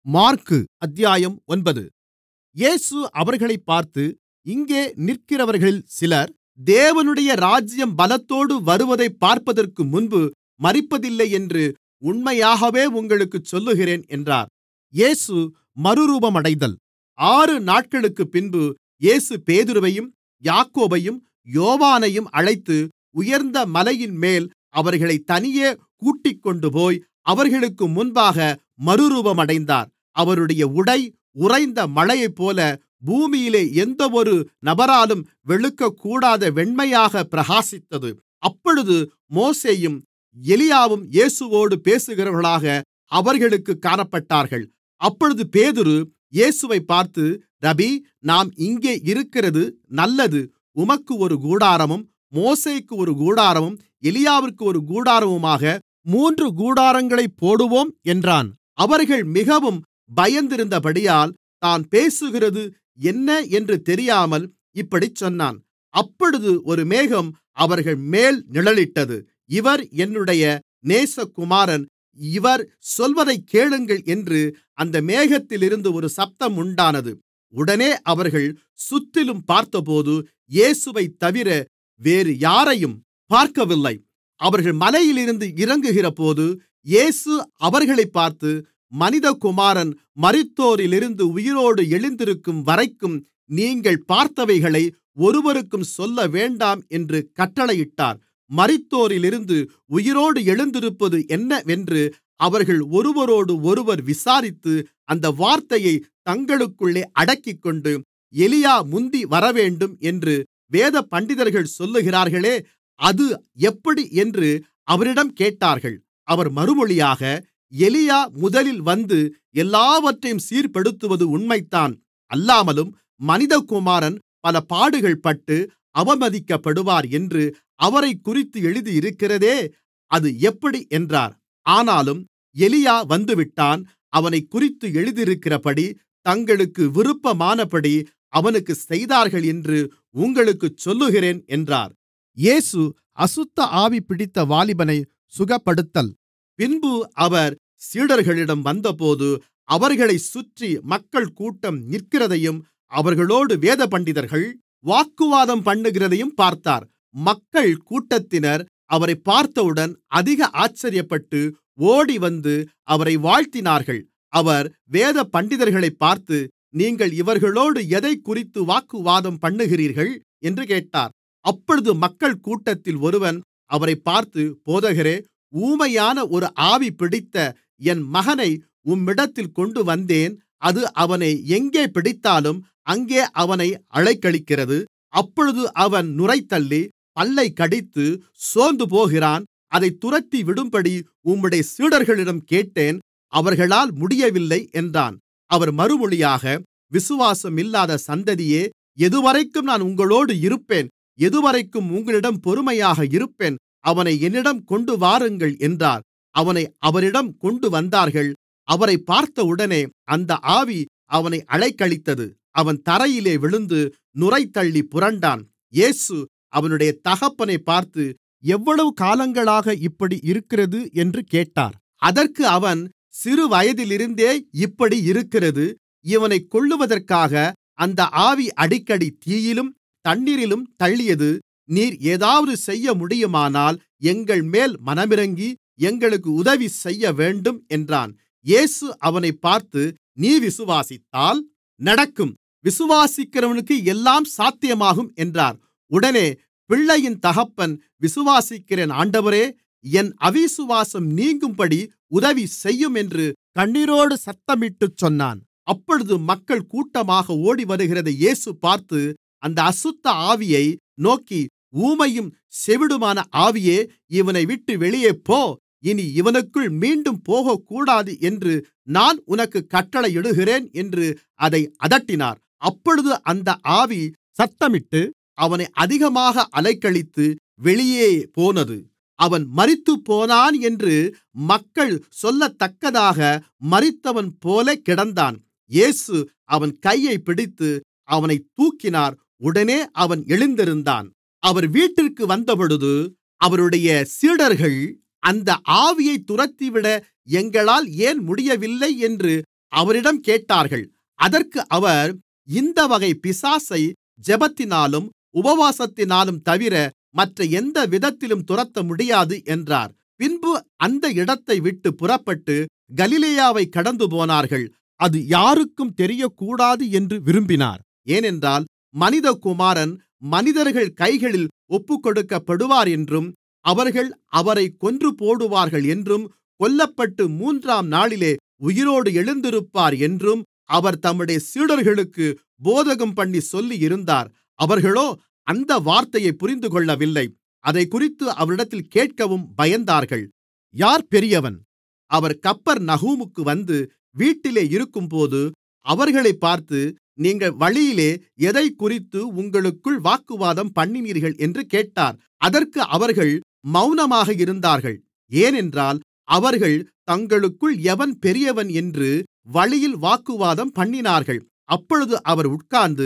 மாற்கு அத்தியாயம் 9. இயேசு அவர்களைப் பார்த்து, இங்கே நிற்கிறவர்களில் சிலர் தேவனுடைய ராஜ்யம் பலத்தோடு வருவதைப் பார்ப்பதற்கு முன்பு மரிப்பதில்லையென்று உண்மையாகவே உங்களுக்குச் சொல்லுகிறேன் என்றார். இயேசு மறுரூபமடைதல். 6 நாட்களுக்குப்பின்பு இயேசு பேதுருவையும் யாக்கோபையும் யோவானையும் அழைத்து உயர்ந்த மலையின்மேல் அவர்களைத் தனியே கூட்டிக்கொண்டுபோய் அவர்களுக்கு முன்பாக மறுரூபமடைந்தார். அவருடைய உடை உறைந்த மழையைப்போல பூமியிலே எந்தவொரு நபராலும் வெளுக்கக்கூடாத வெண்மையாகப் பிரகாசித்தது. அப்பொழுது மோசேயும் எலியாவும் இயேசுவோடு பேசுகிறவர்களாக அவர்களுக்குக் காணப்பட்டார்கள். அப்பொழுது பேதுரு இயேசுவைப் பார்த்து, ரபீ, நாம் இங்கே இருக்கிறது நல்லது. உமக்கு ஒரு கூடாரமும் மோசேக்கு ஒரு கூடாரமும் எலியாவிற்கு ஒரு கூடாரமுமாக 3 கூடாரங்களைப் போடுவோம் என்றான். அவர்கள் மிகவும் பயந்திருந்தபடியால் தான் பேசுகிறது என்ன என்று தெரியாமல் இப்படிச் சொன்னான். அப்பொழுது ஒரு மேகம் அவர்கள்மேல் நிழலிட்டது. இவர் என்னுடைய நேசகுமாரன், இவர் சொல்வதைக் கேளுங்கள் என்று அந்த மேகத்திலிருந்து ஒரு சத்தம் உண்டானது. உடனே அவர்கள் சுற்றிலும் பார்த்தபோது இயேசுவைத் தவிர வேறு யாரையும் பார்க்கவில்லை. அவர்கள் மலையிலிருந்து இறங்குகிறபோது இயேசு அவர்களைப் பார்த்து, மனிதகுமாரன் மரித்தோரிலிருந்து உயிரோடு எழுந்திருக்கும் வரைக்கும் நீங்கள் பார்த்தவைகளை ஒருவருக்கும் சொல்லவேண்டாம் என்று கட்டளையிட்டார். மரித்தோரிலிருந்து உயிரோடு எழுந்திருப்பது என்னவென்று அவர்கள் ஒருவரோடொருவர் விசாரித்து அந்த வார்த்தையை தங்களுக்குள்ளே அடக்கிக்கொண்டு, எலியா முந்தி வரவேண்டும் என்று வேதபண்டிதர்கள் சொல்லுகிறார்களே, அது எப்படி என்று அவரிடம் கேட்டார்கள். அவர் மறுமொழியாக, எலியா முதலில் வந்து எல்லாவற்றையும் சீர்படுத்துவது உண்மைதான். அல்லாமலும் மனிதகுமாரன் பல பாடுகள்பட்டு அவமதிக்கப்படுவார் என்று அவரைக்குறித்து எழுதியிருக்கிறதே, அது எப்படி என்றார். ஆனாலும் எலியா வந்துவிட்டான். அவனைக்குறித்து எழுதியிருக்கிறபடி தங்களுக்கு விருப்பமானபடி அவனுக்குச் செய்தார்கள் என்று உங்களுக்குச் சொல்லுகிறேன் என்றார். இயேசு அசுத்த ஆவி பிடித்த வாலிபனை சுகப்படுத்தல். பின்பு அவர் சீடர்களிடம் வந்தபோது அவர்களைச் சுற்றி மக்கள் கூட்டம் நிற்கிறதையும் அவர்களோடு வேதபண்டிதர்கள் வாக்குவாதம் பண்ணுகிறதையும் பார்த்தார். மக்கள் கூட்டத்தினர் அவரைப் பார்த்தவுடன் அதிக ஆச்சரியப்பட்டு ஓடிவந்து அவரை வாழ்த்தினார்கள். அவர் வேதபண்டிதர்களைப் பார்த்து, நீங்கள் இவர்களோடு எதைக்குறித்து வாக்குவாதம் பண்ணுகிறீர்கள் என்று கேட்டார். அப்பொழுது மக்கள் கூட்டத்தில் ஒருவன் அவரைப் பார்த்து, போதகரே, ஊமையான ஒரு ஆவி பிடித்த என் மகனை உம்மிடத்தில் கொண்டு வந்தேன். அது அவனை எங்கே பிடித்தாலும் அங்கே அவனை அலைக்கழிக்கிறது. அப்பொழுது அவன் நுரைதள்ளி பல்லைக் கடித்து சோர்ந்துபோகிறான். அதைத் துரத்திவிடும்படி உம்முடைய சீடர்களிடம் கேட்டேன், அவர்களால் முடியவில்லை என்றான். அவர் மறுமொழியாக, விசுவாசம் இல்லாத சந்ததியே, எதுவரைக்கும் நான் உங்களோடு இருப்பேன்? எதுவரைக்கும் உங்களிடம் பொறுமையாக இருப்பேன்? அவனை என்னிடம் கொண்டு வாருங்கள் என்றார். அவனை அவரிடம் கொண்டு வந்தார்கள். அவரைப் பார்த்தவுடனே அந்த ஆவி அவனை அலைக்கழித்தது. அவன் தரையிலே விழுந்து நுரைதள்ளி புரண்டான். இயேசு அவனுடைய தகப்பனைப் பார்த்து, எவ்வளவு காலங்களாக இப்படி இருக்கிறது என்று கேட்டார். அதற்கு அவன், சிறுவயதிலிருந்தே இப்படி இருக்கிறது. இவனைக் கொல்லுவதற்காக அந்த ஆவி அடிக்கடி தீயிலும் தண்ணீரிலும் தள்ளியது. நீர் ஏதாவது செய்ய முடியுமானால் எங்கள்மேல் மனமிரங்கி எங்களுக்கு உதவி செய்யவேண்டும் என்றான். இயேசு அவனைப் பார்த்து, நீ விசுவாசித்தால் நடக்கும். விசுவாசிக்கிறவனுக்கு எல்லாம் சாத்தியமாகும் என்றார். உடனே பிள்ளையின் தகப்பன், விசுவாசிக்கிறேன் ஆண்டவரே, என் அவிசுவாசம் நீங்கும்படி உதவி செய்யும் என்று கண்ணீரோடு சத்தமிட்டுச் சொன்னான். அப்பொழுது மக்கள் கூட்டமாக ஓடிவருகிறதை இயேசு பார்த்து அந்த அசுத்த ஆவியை நோக்கி, ஊமையும் செவிடுமான ஆவியே, இவனை விட்டு வெளியே போ. இனி இவனுக்குள் மீண்டும் போகக்கூடாது என்று நான் உனக்குக் கட்டளையிடுகிறேன் என்று அதை அதட்டினார். அப்பொழுது அந்த ஆவி சத்தமிட்டு அவனை அதிகமாக அலைக்கழித்து வெளியே போனது. அவன் மரித்துப்போனான் என்று மக்கள் சொல்லத்தக்கதாக மரித்தவன்போல கிடந்தான். இயேசு அவன் கையைப் பிடித்து அவனைத் தூக்கினார். உடனே அவன் எழுந்திருந்தான். அவர் வீட்டிற்கு வந்தபொழுது அவருடைய சீடர்கள், அந்த ஆவியைத் துரத்திவிட எங்களால் ஏன் முடியவில்லை என்று அவரிடம் கேட்டார்கள். அதற்கு அவர், இந்த வகை பிசாசை ஜெபத்தினாலும் உபவாசத்தினாலும் தவிர மற்ற எந்த விதத்திலும் துரத்த முடியாது என்றார். பின்பு அந்த இடத்தைவிட்டுப் புறப்பட்டு கலிலேயாவைக் கடந்துபோனார்கள். அது யாருக்கும் தெரியக்கூடாது என்று விரும்பினார். ஏனென்றால் மனிதகுமாரன் மனிதர்கள் கைகளில் ஒப்புக்கொடுக்கப்படுவார் என்றும், அவர்கள் அவரைக் கொன்றுபோடுவார்கள் என்றும், கொல்லப்பட்டு 3ஆம் நாளிலே உயிரோடு எழுந்திருப்பார் என்றும் அவர் தம்முடைய சீடர்களுக்கு போதகம்பண்ணி சொல்லியிருந்தார். அவர்களோ அந்த வார்த்தையைப் புரிந்துகொள்ளவில்லை. அதைக்குறித்து அவரிடத்தில் கேட்கவும் பயந்தார்கள். யார் பெரியவன்? அவர் கப்பர்நகூமுக்கு வந்து வீட்டிலே இருக்கும்போது அவர்களைப் பார்த்து, நீங்கள் வழியிலே எதைக்குறித்து உங்களுக்குள் வாக்குவாதம் பண்ணினீர்கள் என்று கேட்டார். அதற்கு அவர்கள் மவுனமாக இருந்தார்கள். ஏனென்றால் அவர்கள் தங்களுக்குள் எவன் பெரியவன் என்று வழியில் வாக்குவாதம் பண்ணினார்கள். அப்பொழுது அவர் உட்கார்ந்து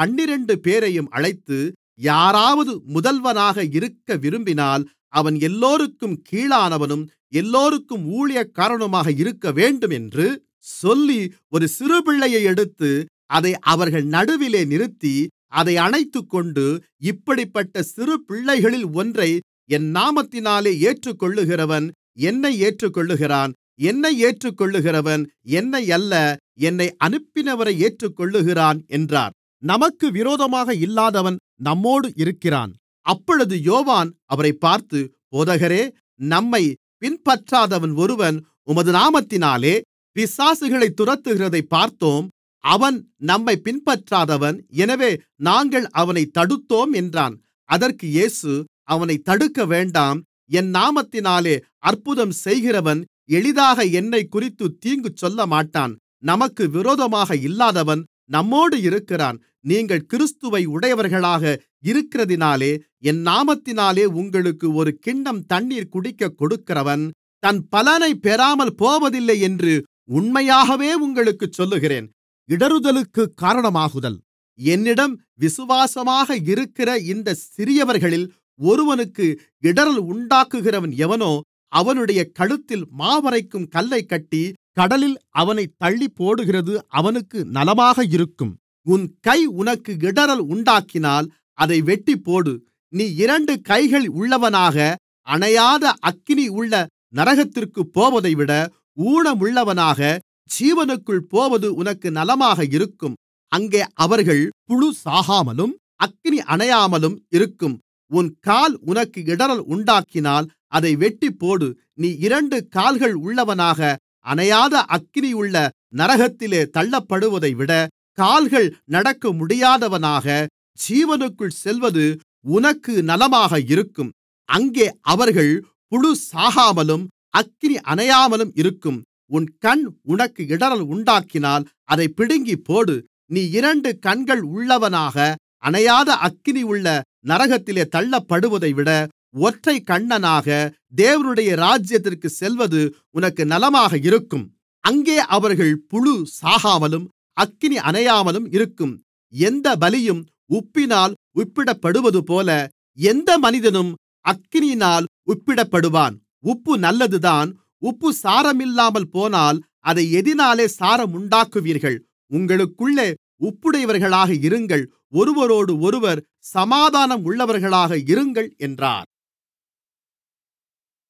12 பேரையும் அழைத்து, யாராவது முதல்வனாக இருக்க விரும்பினால் அவன் எல்லோருக்கும் கீழானவனும் எல்லோருக்கும் ஊழியக்காரனுமாக இருக்கவேண்டும் என்று சொல்லி, ஒரு சிறுபிள்ளையை எடுத்து அதை அவர்கள் நடுவிலே நிறுத்தி அதை அணைத்துக்கொண்டு, இப்படிப்பட்ட சிறு பிள்ளைகளில் ஒன்றை என் நாமத்தினாலே ஏற்றுக்கொள்ளுகிறவன் என்னை ஏற்றுக்கொள்ளுகிறான், என்னை ஏற்றுக்கொள்ளுகிறவன் என்னை அல்ல, என்னை அனுப்பினவரை ஏற்றுக்கொள்ளுகிறான் என்றார். நமக்கு விரோதமாக இல்லாதவன் நம்மோடு இருக்கிறான். அப்பொழுது யோவான் அவரைப் பார்த்து, போதகரே, நம்மைப் பின்பற்றாதவன் ஒருவன் உமது நாமத்தினாலே பிசாசுகளைத் துரத்துகிறதைப் பார்த்தோம். அவன் நம்மைப் பின்பற்றாதவன், எனவே நாங்கள் அவனைத் தடுத்தோம் என்றான். அதற்கு இயேசு, அவனைத் தடுக்க வேண்டாம். என் நாமத்தினாலே அற்புதம் செய்கிறவன் எளிதாக என்னைக்குறித்துத் தீங்கு சொல்லமாட்டான். நமக்கு விரோதமாக இல்லாதவன் நம்மோடு இருக்கிறான். நீங்கள் கிறிஸ்துவை உடையவர்களாக இருக்கிறதினாலே என் நாமத்தினாலே உங்களுக்கு ஒரு கிண்ணம் தண்ணீர் குடிக்கக் கொடுக்கிறவன் தன் பலனைப் பெறாமல் போவதில்லை என்று உண்மையாகவே உங்களுக்குச் சொல்லுகிறேன். இடறுதலுக்குக் காரணமாகுதல். என்னிடம் விசுவாசமாக இருக்கிற இந்த சிறியவர்களில் ஒருவனுக்கு இடறல் உண்டாக்குகிறவன் எவனோ அவனுடைய கழுத்தில் மாவரைக்கும் கல்லைக் கட்டி கடலில் அவனைத் தள்ளிப்போடுகிறது அவனுக்கு நலமாக இருக்கும். உன் கை உனக்கு இடறல் உண்டாக்கினால் அதை வெட்டிப்போடு. நீ 2 கைகள் உள்ளவனாக அணையாத அக்கினி உள்ள நரகத்திற்குப் போவதைவிட ஊனமுள்ளவனாக ஜீவனுக்குள் போவது உனக்கு நலமாக இருக்கும். அங்கே அவர்கள் புழு சாகாமலும் அக்கினி அணையாமலும் இருக்கும். உன் கால் உனக்கு இடறல் உண்டாக்கினால் அதை வெட்டிப்போடு. நீ 2 கால்கள் உள்ளவனாக அணையாத அக்கினியுள்ள நரகத்திலே தள்ளப்படுவதைவிட கால்கள் நடக்க முடியாதவனாக ஜீவனுக்குள் செல்வது உனக்கு நலமாக இருக்கும். அங்கே அவர்கள் புழு சாகாமலும் அக்கினி அணையாமலும் இருக்கும். உன் கண் உனக்கு இடறல் உண்டாக்கினால் அதைப் பிடுங்கிப் போடு. நீ 2 கண்கள் உள்ளவனாக அணையாத அக்கினியுள்ள நரகத்திலே தள்ளப்படுவதைவிட ஒற்றைக் கண்ணனாக தேவனுடைய ராஜ்யத்திற்குச் செல்வது உனக்கு நலமாக இருக்கும். அங்கே அவர்கள் புழு சாகாமலும் அக்கினி அணையாமலும் இருக்கும். எந்த பலியும் உப்பினால் உப்பிடப்படுவதுபோல எந்த மனிதனும் அக்கினியினால் உப்பிடப்படுவான். உப்பு நல்லதுதான். உப்பு சாரமில்லாமல் போனால் அதை எதினாலே சாரமுண்டாக்குவீர்கள்? உங்களுக்குள்ளே உப்புடையவர்களாக இருங்கள். ஒருவரோடு ஒருவர் சமாதானம் உள்ளவர்களாக இருங்கள் என்றார்.